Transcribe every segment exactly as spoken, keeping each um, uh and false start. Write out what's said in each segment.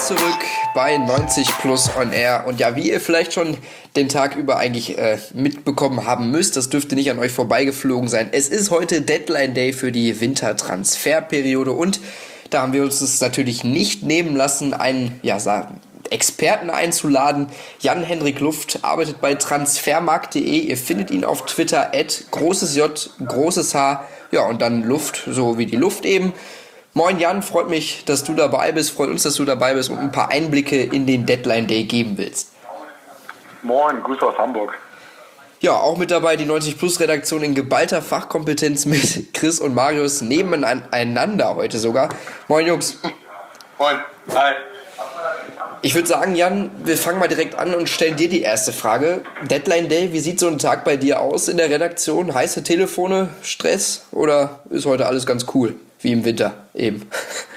zurück bei neunzig Plus on Air. Und ja, wie ihr vielleicht schon den Tag über eigentlich äh, mitbekommen haben müsst, das dürfte nicht an euch vorbeigeflogen sein. Es ist heute Deadline Day für die Wintertransferperiode und da haben wir uns es natürlich nicht nehmen lassen, einen ja, sagen, Experten einzuladen. Jan-Henrik Luft arbeitet bei transfermarkt punkt de. Ihr findet ihn auf Twitter at großes J, großes H, ja und dann Luft, so wie die Luft eben. Moin Jan, freut mich, dass du dabei bist, freut uns, dass du dabei bist und ein paar Einblicke in den Deadline Day geben willst. Moin, Grüße aus Hamburg. Ja, auch mit dabei die neunzig Plus Redaktion in geballter Fachkompetenz mit Chris und Marius nebeneinander heute sogar. Moin Jungs. Moin. Hi. Ich würde sagen, Jan, wir fangen mal direkt an und stellen dir die erste Frage. Deadline Day, wie sieht so ein Tag bei dir aus in der Redaktion? Heiße Telefone, Stress oder ist heute alles ganz cool, wie im Winter eben?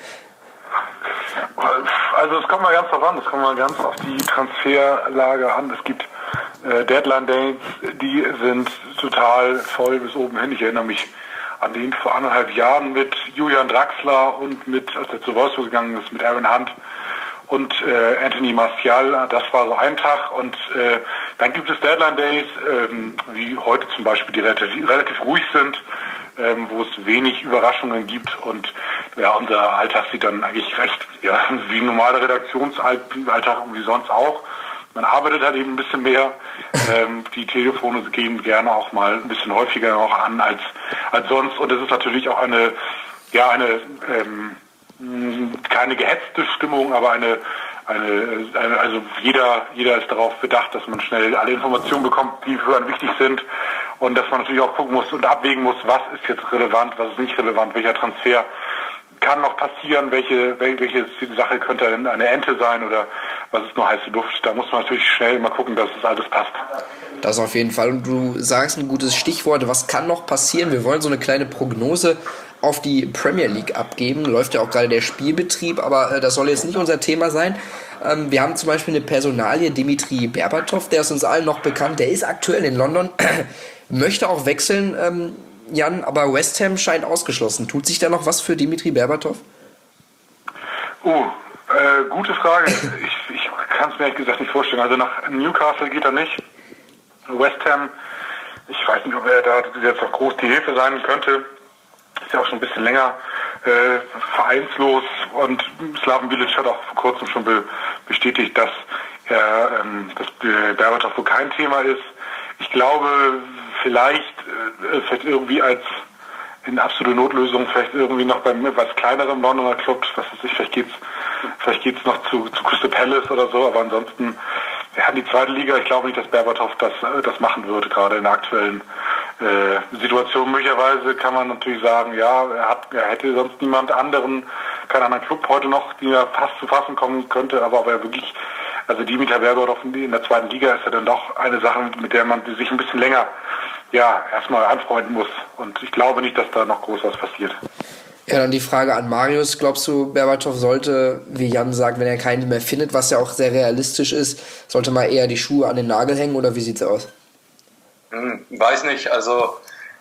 Also es kommt mal ganz drauf an, es kommt mal ganz auf die Transferlage an. Es gibt äh, Deadline Days, die sind total voll bis oben hin. Ich erinnere mich an den vor anderthalb Jahren mit Julian Draxler und mit, als er zu Wolfsburg gegangen ist, mit Aaron Hunt und äh, Anthony Martial. Das war so ein Tag. Und äh, dann gibt es Deadline Days, ähm, wie heute zum Beispiel, die relativ, relativ ruhig sind, ähm, wo es wenig Überraschungen gibt. Und ja, unser Alltag sieht dann eigentlich recht ja, wie ein normaler Redaktionsalltag wie sonst auch. Man arbeitet halt eben ein bisschen mehr. Ähm, die Telefone gehen gerne auch mal ein bisschen häufiger auch an als als sonst. Und es ist natürlich auch eine, ja, eine ähm, keine gehetzte Stimmung, aber eine, eine, eine, also jeder, jeder ist darauf bedacht, dass man schnell alle Informationen bekommt, die für einen wichtig sind und dass man natürlich auch gucken muss und abwägen muss, was ist jetzt relevant, was ist nicht relevant, welcher Transfer kann noch passieren, welche, welche Sache könnte eine Ente sein oder was ist nur heiße Luft. Da muss man natürlich schnell mal gucken, dass das alles passt. Das auf jeden Fall. Und du sagst ein gutes Stichwort, was kann noch passieren? Wir wollen so eine kleine Prognose auf die Premier League abgeben. Läuft ja auch gerade der Spielbetrieb, aber äh, das soll jetzt nicht unser Thema sein. Ähm, wir haben zum Beispiel eine Personalie, Dimitri Berbatov, der ist uns allen noch bekannt, der ist aktuell in London, möchte auch wechseln, ähm, Jan, aber West Ham scheint ausgeschlossen. Tut sich da noch was für Dimitri Berbatov? Oh, äh, gute Frage. ich ich kann es mir ehrlich gesagt nicht vorstellen. Also nach Newcastle geht er nicht. West Ham, ich weiß nicht, ob er da jetzt noch groß die Hilfe sein könnte. Ist ja auch schon ein bisschen länger äh, vereinslos und Slaven Bilic hat auch vor kurzem schon be- bestätigt, dass er, ähm, dass Berbatov wohl kein Thema ist. Ich glaube, vielleicht, äh, vielleicht irgendwie als in absolute Notlösung, vielleicht irgendwie noch beim etwas kleineren Londoner Club, was weiß ich, vielleicht geht's, vielleicht geht's noch zu, zu Crystal Palace oder so, aber ansonsten, ja, die zweite Liga, ich glaube nicht, dass Berbatov das, das machen würde, gerade in der aktuellen äh, Situation. Möglicherweise kann man natürlich sagen, ja, er, hat, er hätte sonst niemand anderen, keinen anderen Club heute noch, die er fast zu fassen kommen könnte, aber ob er wirklich, also Dimitri Berbatov in der zweiten Liga ist ja dann doch eine Sache, mit der man sich ein bisschen länger, ja, erstmal anfreunden muss. Und ich glaube nicht, dass da noch groß was passiert. Ja, dann die Frage an Marius. Glaubst du, Berbatov sollte, wie Jan sagt, wenn er keinen mehr findet, was ja auch sehr realistisch ist, sollte mal eher die Schuhe an den Nagel hängen oder wie sieht's aus? Hm, weiß nicht, also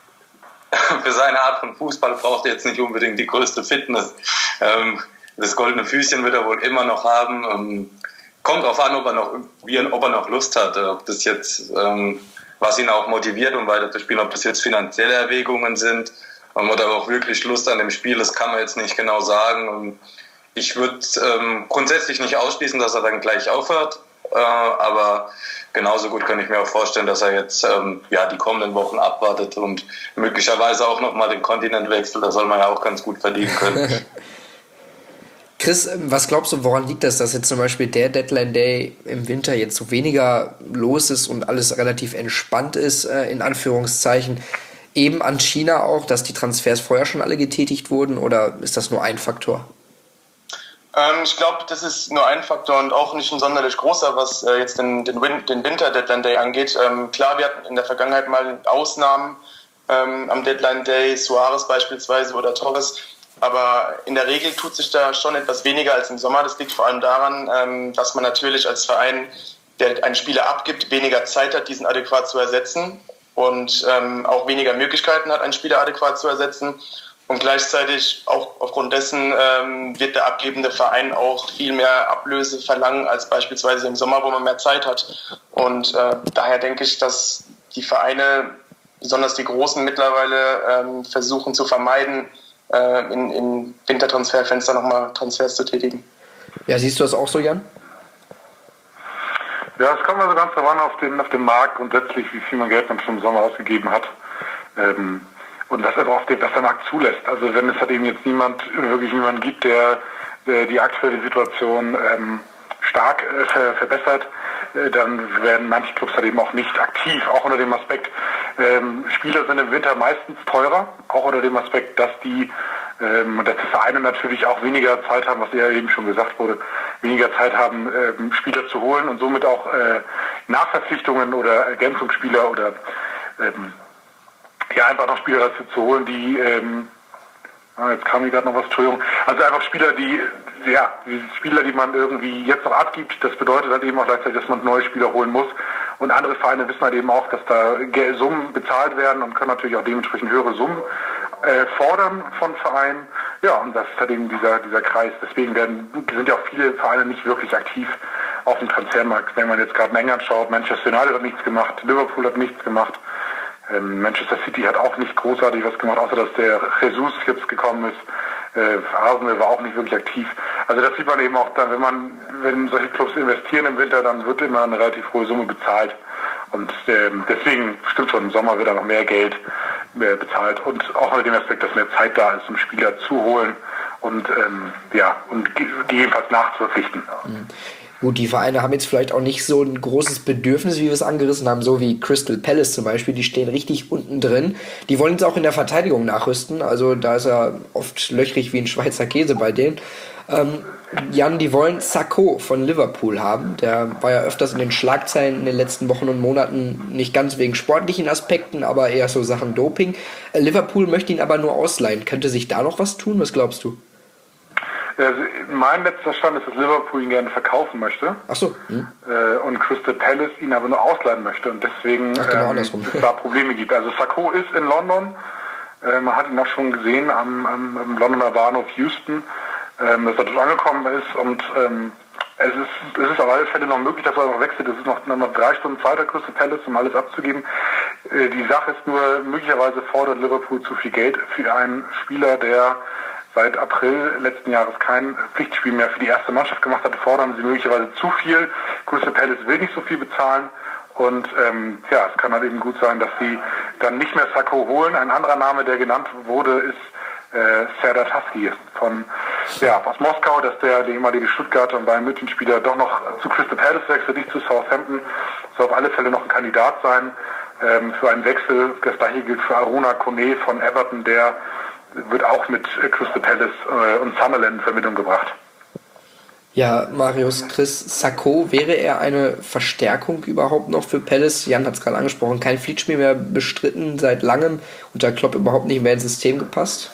für seine Art von Fußball braucht er jetzt nicht unbedingt die größte Fitness. Ähm, das goldene Füßchen wird er wohl immer noch haben. Ähm, kommt drauf an, ob er noch, wie, ob er noch Lust hat, ob das jetzt, ähm, was ihn auch motiviert, um weiter zu spielen, ob das jetzt finanzielle Erwägungen sind. Oder auch wirklich Lust an dem Spiel, das kann man jetzt nicht genau sagen. Und ich würde ähm, grundsätzlich nicht ausschließen, dass er dann gleich aufhört. Äh, aber genauso gut kann ich mir auch vorstellen, dass er jetzt ähm, ja, die kommenden Wochen abwartet und möglicherweise auch nochmal den Kontinent wechselt. Da soll man ja auch ganz gut verdienen können. Chris, was glaubst du, woran liegt das, dass jetzt zum Beispiel der Deadline Day im Winter jetzt so weniger los ist und alles relativ entspannt ist, äh, in Anführungszeichen? Eben an China auch, dass die Transfers vorher schon alle getätigt wurden, oder ist das nur ein Faktor? Ähm, ich glaube, das ist nur ein Faktor und auch nicht ein sonderlich großer, was äh, jetzt den, den, Win- den Winter-Deadline Day angeht. Ähm, klar, wir hatten in der Vergangenheit mal Ausnahmen ähm, am Deadline Day, Suarez beispielsweise oder Torres, aber in der Regel tut sich da schon etwas weniger als im Sommer. Das liegt vor allem daran, ähm, dass man natürlich als Verein, der einen Spieler abgibt, weniger Zeit hat, diesen adäquat zu ersetzen. Und ähm, auch weniger Möglichkeiten hat, einen Spieler adäquat zu ersetzen. Und gleichzeitig auch aufgrund dessen ähm, wird der abgebende Verein auch viel mehr Ablöse verlangen als beispielsweise im Sommer, wo man mehr Zeit hat. Und äh, daher denke ich, dass die Vereine, besonders die Großen mittlerweile, ähm, versuchen zu vermeiden, äh, in, in Wintertransferfenster nochmal Transfers zu tätigen. Ja, siehst du das auch so, Jan? Ja, es kommt also ganz darauf an, auf den, auf den Markt grundsätzlich, wie viel man Geld man schon im Sommer ausgegeben hat. Ähm, und was aber auch der, was der Markt zulässt. Also wenn es halt eben jetzt niemand, wirklich niemand gibt, der, der die aktuelle Situation ähm, stark äh, ver, verbessert, äh, dann werden manche Clubs halt eben auch nicht aktiv, auch unter dem Aspekt, ähm, Spieler sind im Winter meistens teurer, auch unter dem Aspekt, dass die ähm, dass die Vereine natürlich auch weniger Zeit haben, was ja eben schon gesagt wurde, weniger Zeit haben, ähm, Spieler zu holen und somit auch äh, Nachverpflichtungen oder Ergänzungsspieler oder ähm, ja, einfach noch Spieler dazu zu holen, die, ähm, ah, jetzt kam mir gerade noch was, Entschuldigung, also einfach Spieler, die, ja, die Spieler, die man irgendwie jetzt noch abgibt, das bedeutet halt eben auch gleichzeitig, dass man neue Spieler holen muss. Und andere Vereine wissen halt eben auch, dass da Summen bezahlt werden und können natürlich auch dementsprechend höhere Summen äh, fordern von Vereinen. Ja, und das ist halt eben dieser, dieser Kreis. Deswegen werden, sind ja auch viele Vereine nicht wirklich aktiv auf dem Transfermarkt. Wenn man jetzt gerade in England schaut, Manchester United hat nichts gemacht, Liverpool hat nichts gemacht. Manchester City hat auch nicht großartig was gemacht, außer dass der Jesus jetzt gekommen ist. Äh, Arsenal war auch nicht wirklich aktiv. Also das sieht man eben auch dann, wenn man, wenn solche Clubs investieren im Winter, dann wird immer eine relativ hohe Summe bezahlt. Und ähm, deswegen stimmt schon, im Sommer wird da noch mehr Geld mehr bezahlt. Und auch unter dem Aspekt, dass mehr Zeit da ist, um Spieler zu holen und ähm, ja, und gegebenenfalls nachzuverpflichten. Mhm. Gut, die Vereine haben jetzt vielleicht auch nicht so ein großes Bedürfnis, wie wir es angerissen haben, so wie Crystal Palace zum Beispiel, die stehen richtig unten drin. Die wollen jetzt auch in der Verteidigung nachrüsten, also da ist er oft löchrig wie ein Schweizer Käse bei denen. Ähm, Jan, die wollen Sakho von Liverpool haben, der war ja öfters in den Schlagzeilen in den letzten Wochen und Monaten, nicht ganz wegen sportlichen Aspekten, aber eher so Sachen Doping. Äh, Liverpool möchte ihn aber nur ausleihen. Könnte sich da noch was tun? Was glaubst du? Also mein letzter Stand ist, dass Liverpool ihn gerne verkaufen möchte. Ach so. Hm. Äh, und Crystal Palace ihn aber nur ausleihen möchte und deswegen Ach, genau, ähm, es da Probleme gibt. Also Sakho ist in London. Äh, man hat ihn auch schon gesehen am, am, am Londoner Bahnhof Euston, ähm, dass er dort angekommen ist. Und ähm, es ist es ist auf alle Fälle noch möglich, dass er noch wechselt. Es ist noch, noch drei Stunden Zeit, der Crystal Palace, um alles abzugeben. Äh, die Sache ist nur, möglicherweise fordert Liverpool zu viel Geld für einen Spieler, der seit April letzten Jahres kein Pflichtspiel mehr für die erste Mannschaft gemacht hat, fordern sie möglicherweise zu viel. Crystal Palace will nicht so viel bezahlen und ähm, ja, es kann halt eben gut sein, dass sie dann nicht mehr Sakho holen. Ein anderer Name, der genannt wurde, ist äh, Serdar Taski von ja, aus Moskau, dass der, der ehemalige Stuttgarter und Bayern München Spieler doch noch zu Crystal Palace wechselt, nicht zu Southampton. Soll auf alle Fälle noch ein Kandidat sein ähm, für einen Wechsel. Das gleiche gilt für Aruna Kone von Everton, der wird auch mit Crystal Palace äh, und Sunderland in Verbindung gebracht. Ja, Marius, Chris, Sakho, wäre er eine Verstärkung überhaupt noch für Palace? Jan hat es gerade angesprochen, kein Pflichtspiel mehr bestritten seit langem, unter Klopp überhaupt nicht mehr ins System gepasst?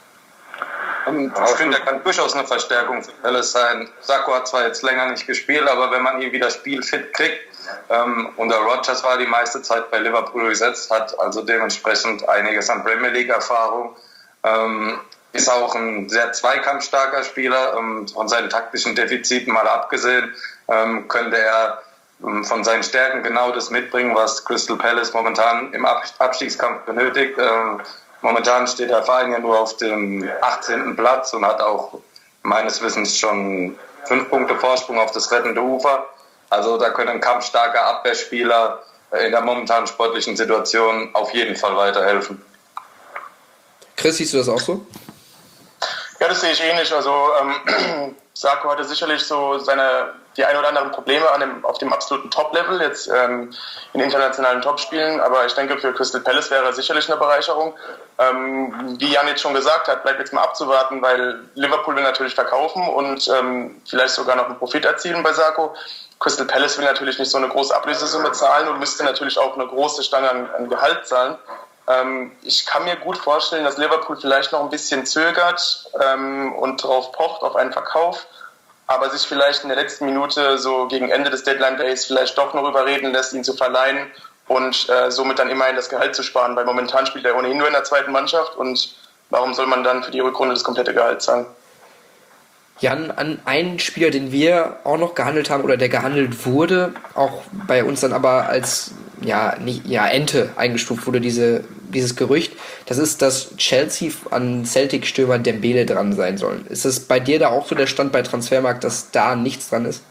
Ich finde, er kann durchaus eine Verstärkung für Palace sein. Sakho hat zwar jetzt länger nicht gespielt, aber wenn man ihn wieder spielfit kriegt, ähm, unter Rodgers war die meiste Zeit bei Liverpool gesetzt, hat also dementsprechend einiges an Premier League Erfahrung. Ähm, ist auch ein sehr zweikampfstarker Spieler. Ähm, von seinen taktischen Defiziten mal abgesehen, ähm, könnte er ähm, von seinen Stärken genau das mitbringen, was Crystal Palace momentan im Ab- Abstiegskampf benötigt. Ähm, momentan steht der Verein ja nur auf dem achtzehnten Platz und hat auch meines Wissens schon fünf Punkte Vorsprung auf das rettende Ufer. Also da können ein kampfstarker Abwehrspieler in der momentanen sportlichen Situation auf jeden Fall weiterhelfen. Chris, siehst du das auch so? Ja, das sehe ich ähnlich. Also ähm, Sakho hatte sicherlich so seine die ein oder anderen Probleme an dem, auf dem absoluten Top-Level, jetzt ähm, in internationalen Topspielen, aber ich denke, für Crystal Palace wäre er sicherlich eine Bereicherung. Ähm, wie Jan jetzt schon gesagt hat, bleibt jetzt mal abzuwarten, weil Liverpool will natürlich verkaufen und ähm, vielleicht sogar noch einen Profit erzielen bei Sakho. Crystal Palace will natürlich nicht so eine große Ablösesumme zahlen und müsste natürlich auch eine große Stange an, an Gehalt zahlen. Ähm, ich kann mir gut vorstellen, dass Liverpool vielleicht noch ein bisschen zögert ähm, und darauf pocht, auf einen Verkauf, aber sich vielleicht in der letzten Minute so gegen Ende des Deadline Days vielleicht doch noch überreden lässt, ihn zu verleihen und äh, somit dann immerhin das Gehalt zu sparen, weil momentan spielt er ohnehin nur in der zweiten Mannschaft und warum soll man dann für die Rückrunde das komplette Gehalt zahlen? Jan, an einen Spieler, den wir auch noch gehandelt haben oder der gehandelt wurde, auch bei uns dann aber als ja, nicht, ja, Ente eingestuft wurde, diese, dieses Gerücht, das ist, dass Chelsea an Celtic-Stürmer Dembele dran sein soll. Ist es bei dir da auch so der Stand bei Transfermarkt, dass da nichts dran ist?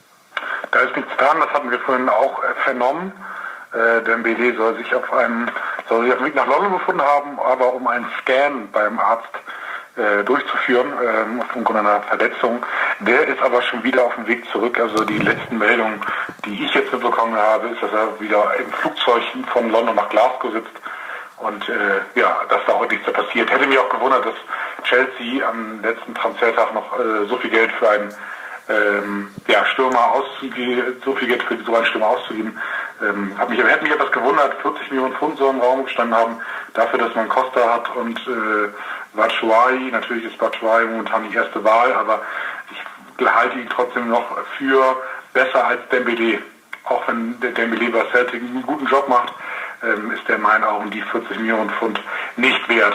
Da ist nichts dran, das hatten wir vorhin auch äh, vernommen. Äh, Dembele soll sich auf einem, soll sich auf dem Weg nach London befunden haben, aber um einen Scan beim Arzt äh, durchzuführen, äh, aufgrund einer Verletzung. Der ist aber schon wieder auf dem Weg zurück. Also die letzten Meldungen, die ich jetzt mitbekommen habe, ist, dass er wieder im Flugzeug von London nach Glasgow sitzt. Und äh, ja, dass da heute nichts mehr passiert. Hätte mich auch gewundert, dass Chelsea am letzten Transfertag noch äh, so viel Geld für einen ähm, ja, Stürmer auszugeben, so viel Geld für so einen Stürmer auszugeben. Ähm, hat mich, hätte mich etwas gewundert, vierzig Millionen Pfund so im Raum gestanden haben, dafür, dass man Costa hat und äh, Batshuayi. Natürlich ist Batshuayi momentan die erste Wahl, aber ich halte ihn trotzdem noch für besser als Dembele. Auch wenn der Dembele bei Celtic einen guten Job macht, ähm, ist der in meinen Augen die vierzig Millionen Pfund nicht wert.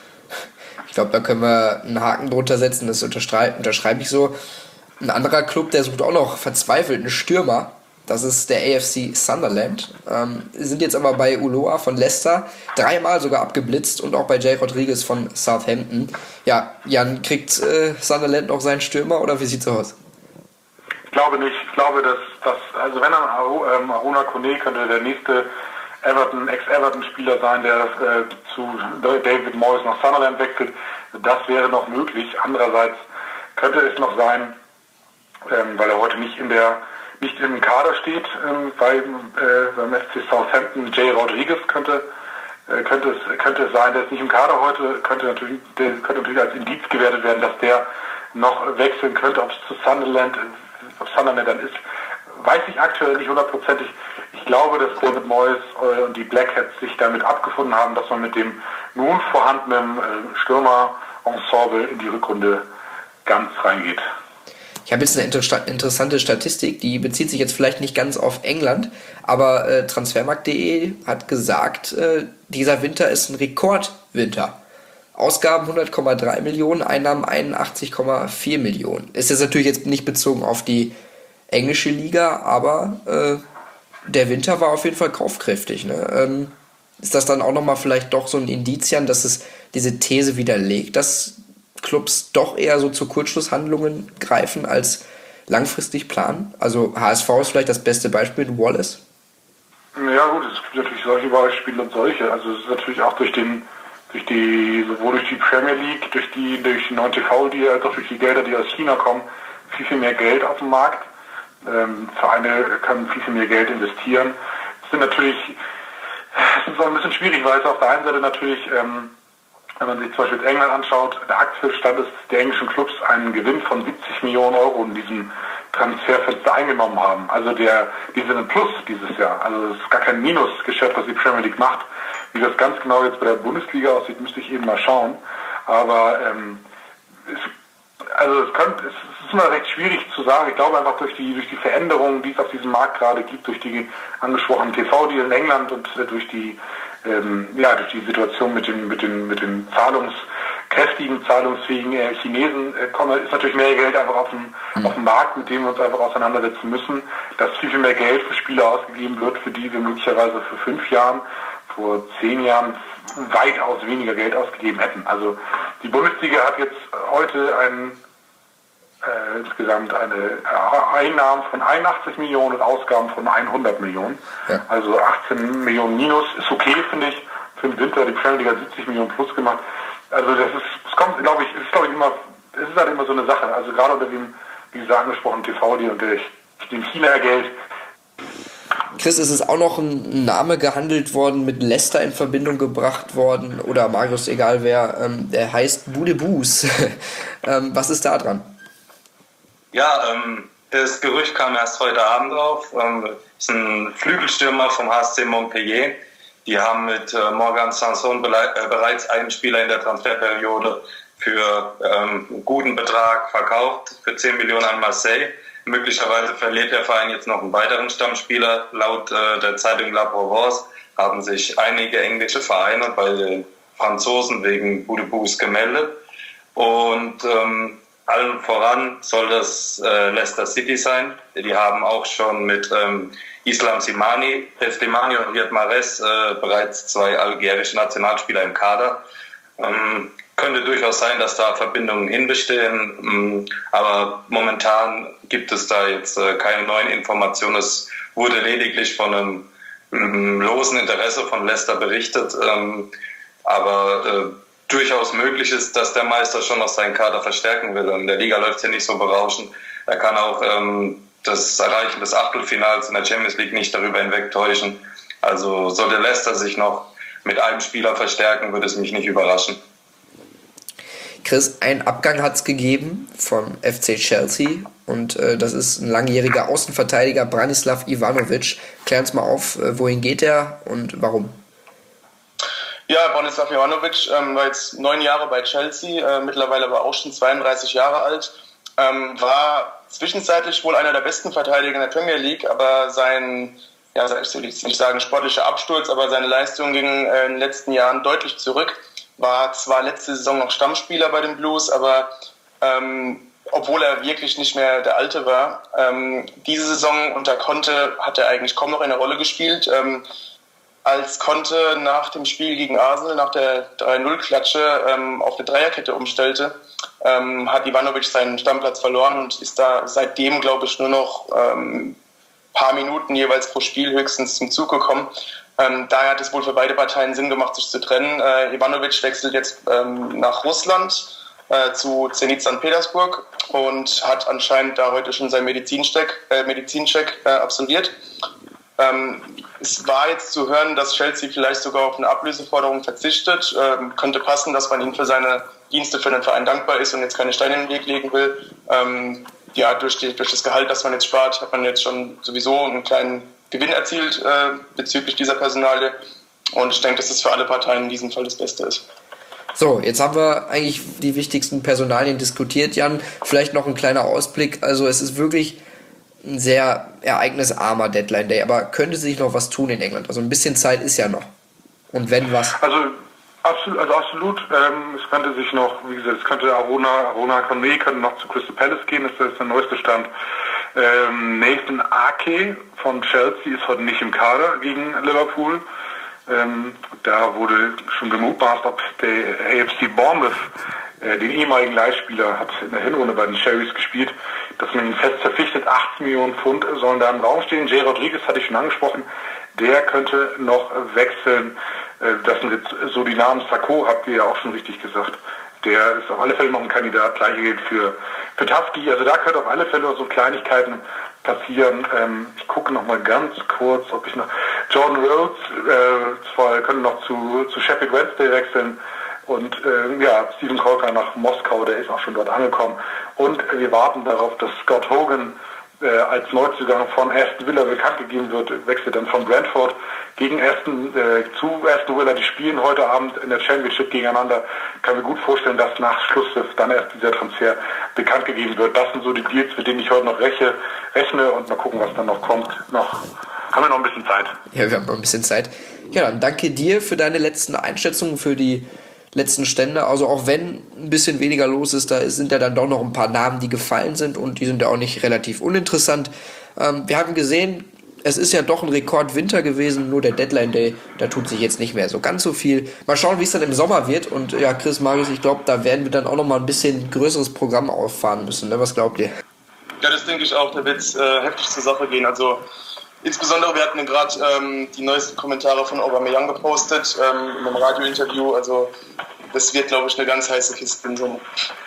Ich glaube, da können wir einen Haken drunter setzen, das unterschreibe, unterschreibe ich so. Ein anderer Club, der sucht auch noch verzweifelt einen Stürmer. Das ist der A F C Sunderland. Ähm, sind jetzt aber bei Ulloa von Leicester dreimal sogar abgeblitzt und auch bei Jay Rodriguez von Southampton. Ja, Jan, kriegt äh, Sunderland noch seinen Stürmer oder wie sieht's aus? Ich glaube nicht. Ich glaube, dass, dass also wenn dann ähm, Aruna Kone könnte der nächste Everton, Ex-Everton-Spieler sein, der äh, zu David Moyes nach Sunderland wechselt. Das wäre noch möglich. Andererseits könnte es noch sein, ähm, weil er heute nicht in der nicht im Kader steht, ähm, bei, äh, beim F C Southampton, Jay Rodriguez könnte, äh, könnte, es, könnte es sein, der ist nicht im Kader heute, könnte natürlich, der könnte natürlich als Indiz gewertet werden, dass der noch wechseln könnte, ob es zu Sunderland, ob Sunderland dann ist, weiß ich aktuell nicht hundertprozentig. Ich glaube, dass David Moyes äh, und die Blackheads sich damit abgefunden haben, dass man mit dem nun vorhandenen äh, Stürmer-Ensemble in die Rückrunde ganz reingeht. Ich habe jetzt eine inter- interessante Statistik, die bezieht sich jetzt vielleicht nicht ganz auf England, aber äh, Transfermarkt punkt de hat gesagt, äh, dieser Winter ist ein Rekordwinter. Ausgaben hundert Komma drei Millionen, Einnahmen einundachtzig Komma vier Millionen. Ist jetzt natürlich jetzt nicht bezogen auf die englische Liga, aber äh, der Winter war auf jeden Fall kaufkräftig. Ne? Ähm, ist das dann auch nochmal vielleicht doch so ein Indizian, dass es diese These widerlegt, dass Clubs doch eher so zu Kurzschlusshandlungen greifen als langfristig planen? Also H S V ist vielleicht das beste Beispiel, Wallace. Ja gut, es gibt natürlich solche Beispiele und solche. Also es ist natürlich auch durch den, durch die, sowohl durch die Premier League, durch die, durch die neuen T V-Deal, als auch durch die Gelder, die aus China kommen, viel, viel mehr Geld auf dem Markt. Ähm, Vereine können viel, viel mehr Geld investieren. Es sind natürlich, es ist auch ein bisschen schwierig, weil es auf der einen Seite natürlich, ähm, wenn man sich zum Beispiel England anschaut, der aktuelle Stand ist, der englischen Clubs einen Gewinn von siebzig Millionen Euro in diesem Transferfenster eingenommen haben. Also der, die sind ein Plus dieses Jahr. Also es ist gar kein Minusgeschäft, was die Premier League macht. Wie das ganz genau jetzt bei der Bundesliga aussieht, müsste ich eben mal schauen. Aber ähm, es, also es, könnte, es ist immer recht schwierig zu sagen. Ich glaube einfach durch die durch die Veränderungen, die es auf diesem Markt gerade gibt, durch die angesprochenen T V-Deal in England und äh, durch die ähm, ja durch die Situation mit den mit den mit den zahlungskräftigen, zahlungsfähigen äh, Chinesen äh, kommen, ist natürlich mehr Geld einfach auf dem mhm. auf dem Markt, mit dem wir uns einfach auseinandersetzen müssen, dass viel viel mehr Geld für Spieler ausgegeben wird, für die wir möglicherweise vor fünf Jahren, vor zehn Jahren weitaus weniger Geld ausgegeben hätten. Also die Bundesliga hat jetzt heute einen, äh, insgesamt eine äh, Einnahmen von einundachtzig Millionen und Ausgaben von hundert Millionen. Ja. Also achtzehn Millionen minus ist okay, finde ich. Für den Winter die Premier League hat siebzig Millionen plus gemacht. Also das ist, es kommt, glaube ich, ist glaube ich immer, es ist halt immer so eine Sache. Also gerade unter dem, wie gesagt, angesprochenen T V-Deal und der, dem China-Geld. Chris, ist es auch noch ein Name gehandelt worden, mit Leicester in Verbindung gebracht worden, oder Marius, egal wer, ähm, der heißt Boudebouz. ähm, was ist da dran? Ja, ähm, das Gerücht kam erst heute Abend auf. Ähm, ist ein Flügelstürmer vom H S C Montpellier. Die haben mit äh, Morgan Sanson bele- äh, bereits einen Spieler in der Transferperiode für ähm, einen guten Betrag verkauft, für zehn Millionen an Marseille. Möglicherweise verliert der Verein jetzt noch einen weiteren Stammspieler. Laut äh, der Zeitung La Provence haben sich einige englische Vereine bei den Franzosen wegen Boudebouz gemeldet. Und ähm, allen voran soll das äh, Leicester City sein. Die haben auch schon mit ähm, Islam Slimani, Slimani und Riyad Mahrez äh, bereits zwei algerische Nationalspieler im Kader. Ähm, könnte durchaus sein, dass da Verbindungen hinbestehen, ähm, aber momentan gibt es da jetzt äh, keine neuen Informationen. Es wurde lediglich von einem ähm, losen Interesse von Leicester berichtet, ähm, aber äh, durchaus möglich ist, dass der Meister schon noch seinen Kader verstärken will. In der Liga läuft es ja nicht so berauschend. Er kann auch ähm, das Erreichen des Achtelfinals in der Champions League nicht darüber hinwegtäuschen. Also sollte Leicester sich noch mit einem Spieler verstärken, würde es mich nicht überraschen. Chris, einen Abgang hat es gegeben vom F C Chelsea und äh, das ist ein langjähriger Außenverteidiger, Branislav Ivanovic. Klär uns mal auf, äh, wohin geht er und warum? Ja, Branislav Ivanovic ähm, war jetzt neun Jahre bei Chelsea, äh, mittlerweile aber auch schon zweiunddreißig Jahre alt. Ähm, war zwischenzeitlich wohl einer der besten Verteidiger in der Premier League, aber sein, ja, ich will nicht sagen sportlicher Absturz, aber seine Leistung ging äh, in den letzten Jahren deutlich zurück. War zwar letzte Saison noch Stammspieler bei den Blues, aber ähm, obwohl er wirklich nicht mehr der Alte war, ähm, diese Saison unter Conte hat er eigentlich kaum noch eine Rolle gespielt. Ähm, als Conte nach dem Spiel gegen Arsenal, nach der drei null Klatsche, ähm, auf eine Dreierkette umstellte, ähm, hat Ivanovic seinen Stammplatz verloren und ist da seitdem, glaube ich, nur noch ähm, paar Minuten jeweils pro Spiel höchstens zum Zug gekommen. Ähm, daher hat es wohl für beide Parteien Sinn gemacht, sich zu trennen. Äh, Ivanovic wechselt jetzt ähm, nach Russland äh, zu Zenit Sankt Petersburg und hat anscheinend da heute schon seinen Medizincheck, äh, Medizincheck äh, absolviert. Ähm, es war jetzt zu hören, dass Chelsea vielleicht sogar auf eine Ablöseforderung verzichtet. Ähm, könnte passen, dass man ihm für seine Dienste für den Verein dankbar ist und jetzt keine Steine in den Weg legen will. Ähm, ja, durch, die, durch das Gehalt, das man jetzt spart, hat man jetzt schon sowieso einen kleinen Gewinn erzielt äh, bezüglich dieser Personalie. Und ich denke, dass das für alle Parteien in diesem Fall das Beste ist. So, jetzt haben wir eigentlich die wichtigsten Personalien diskutiert, Jan. Vielleicht noch ein kleiner Ausblick. Also es ist wirklich ein sehr ereignisarmer Deadline Day, aber könnte sich noch was tun in England? Also ein bisschen Zeit ist ja noch. Und wenn was? Also absolut, also absolut. Ähm, es könnte sich noch, wie gesagt, es könnte Arona, Arona Conway könnte noch zu Crystal Palace gehen, das ist der neueste Stand. Ähm, Nathan Ake von Chelsea ist heute nicht im Kader gegen Liverpool. Ähm, da wurde schon gemutmaßt, ob der A F C Bournemouth, äh, den ehemaligen Leihspieler, hat in der Hinrunde bei den Cherries gespielt, dass man ihn fest verpflichtet, achtzehn Millionen Pfund sollen da im Raum stehen. Jay Rodriguez hatte ich schon angesprochen, der könnte noch wechseln. Äh, das sind jetzt so die Namen. Sakho habt ihr ja auch schon richtig gesagt. Der ist auf alle Fälle noch ein Kandidat, gleiche gilt für, für Tafki. Also da könnte auf alle Fälle noch so Kleinigkeiten passieren. Ähm, ich gucke noch mal ganz kurz, ob ich noch... Jordan Rhodes äh, zwar könnte noch zu, zu Sheffield Wednesday wechseln und äh, ja, Steven Colker nach Moskau, der ist auch schon dort angekommen. Und wir warten darauf, dass Scott Hogan äh, als Neuzugang von Aston Villa bekannt gegeben wird, wechselt dann von Brentford gegen Aston, äh, zu Aston Villa. Die spielen heute Abend in der Championship gegeneinander. Kann mir gut vorstellen, dass nach Schlusspfiff dann erst dieser Transfer bekannt gegeben wird. Das sind so die Deals, mit denen ich heute noch rechne, rechne und mal gucken, was dann noch kommt. Noch haben wir noch ein bisschen Zeit. Ja, wir haben noch ein bisschen Zeit. Ja, dann danke dir für deine letzten Einschätzungen, für die letzten Stände. Also auch wenn ein bisschen weniger los ist, da sind ja dann doch noch ein paar Namen, die gefallen sind und die sind ja auch nicht relativ uninteressant. Ähm, wir haben gesehen, es ist ja doch ein Rekordwinter gewesen, nur der Deadline Day, da tut sich jetzt nicht mehr so ganz so viel. Mal schauen, wie es dann im Sommer wird. Und ja, Chris, Marius, ich glaube, da werden wir dann auch noch mal ein bisschen größeres Programm auffahren müssen. Ne? Was glaubt ihr? Ja, das denke ich auch. Da wird es äh, heftig zur Sache gehen. Also insbesondere, wir hatten ja gerade ähm, die neuesten Kommentare von Aubameyang gepostet ähm, in einem Radiointerview. Also das wird, glaube ich, eine ganz heiße Kiste im Sommer.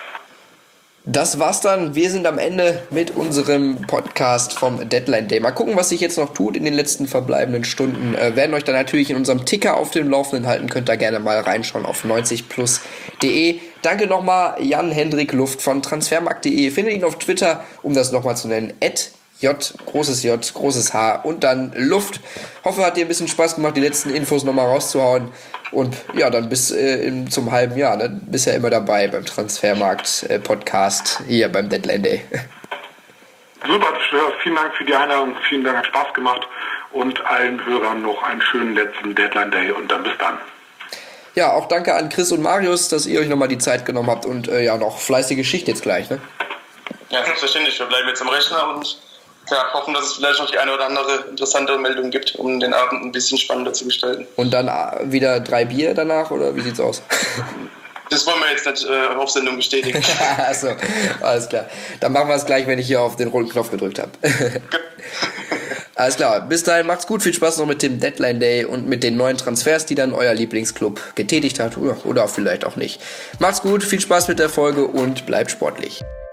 Das war's dann. Wir sind am Ende mit unserem Podcast vom Deadline Day. Mal gucken, was sich jetzt noch tut in den letzten verbleibenden Stunden. Äh, werden euch dann natürlich in unserem Ticker auf dem Laufenden halten. Könnt da gerne mal reinschauen auf neunzig plus punkt de. Danke nochmal Jan-Hendrik Luft von transfermarkt punkt de. Findet ihn auf Twitter, um das nochmal zu nennen, at J, großes J, großes H und dann Luft. Hoffe, hat dir ein bisschen Spaß gemacht, die letzten Infos nochmal rauszuhauen. Und ja, dann bis äh, in, zum halben Jahr. Ne? Bist ja immer dabei beim Transfermarkt-Podcast äh, hier beim Deadline Day. Super, vielen Dank für die Einladung, vielen Dank, hat Spaß gemacht und allen Hörern noch einen schönen letzten Deadline Day und dann bis dann. Ja, auch danke an Chris und Marius, dass ihr euch nochmal die Zeit genommen habt und äh, ja, noch fleißige Schicht jetzt gleich, ne? Ja, selbstverständlich. Wir bleiben jetzt am Rechner und ja, hoffen, dass es vielleicht noch die eine oder andere interessante Meldung gibt, um den Abend ein bisschen spannender zu gestalten. Und dann äh, wieder drei Bier danach, oder wie sieht's aus? Das wollen wir jetzt nicht äh, auf Sendung bestätigen. Achso, alles klar. Dann machen wir es gleich, wenn ich hier auf den roten Knopf gedrückt habe. Alles klar, bis dahin macht's gut, viel Spaß noch mit dem Deadline Day und mit den neuen Transfers, die dann euer Lieblingsclub getätigt hat oder, oder vielleicht auch nicht. Macht's gut, viel Spaß mit der Folge und bleibt sportlich.